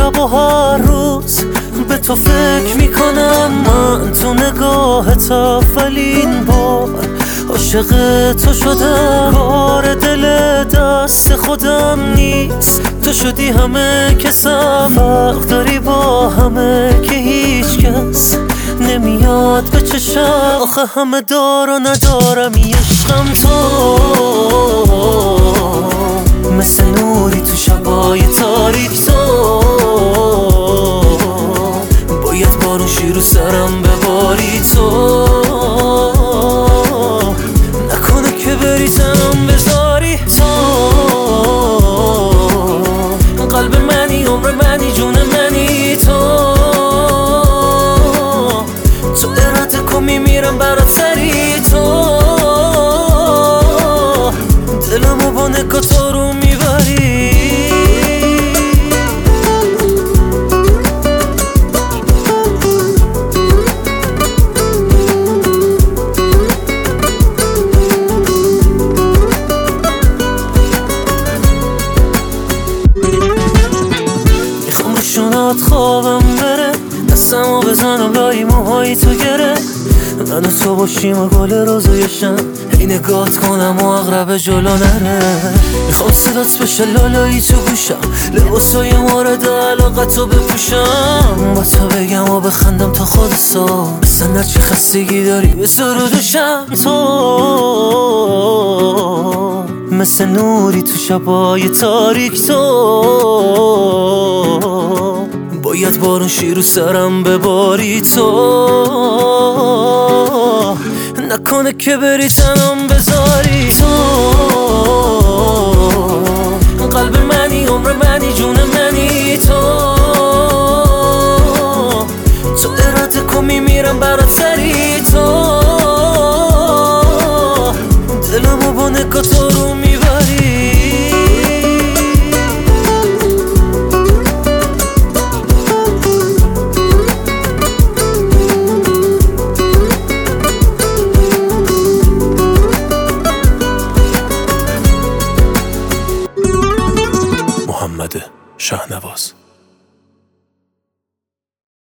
شب و هر روز به تو فکر میکنم من، تو نگاهت اولین بار عاشق تو شدم. کار دل دست خودم نیست، تو شدی همه کسم. فرق داری با همه که هیچ کس نمیاد به چشم. آخه همه دار و ندارم عشقم تو، مثل نوری تو شبای تاریک. تو باید بارون شیر رو سرم بباری. تو نکنه که بری تنم بذاری. تو قلب منی، عمر منی، جون منی. تو اراده کن میمیرم برات سری. تو دلمو با نگاه تو رو میبری. میخوام روشونات خوابم بره، دستمو بزنم لای موهای تو گره. من و تو باشیم و گل روزایشم، هی نگات کنم و اقرب جلو نره. میخوام صدات بشه لالایی تو گوشم، لباسای مورد علاقتو بپوشم. با تو بگم و بخندم تا خود سا، مثل نرچی خستگی داری به سرودوشم. تو مثل نوری تو شبای تاریک. تو باید بارون شیر رو سرم بباری. تو نکنه که بری تنم بذاری. تو قلب منی، عمر منی، جون منی. تو اراده کن میمیرم برات سری. تو دلمو با نگاه تو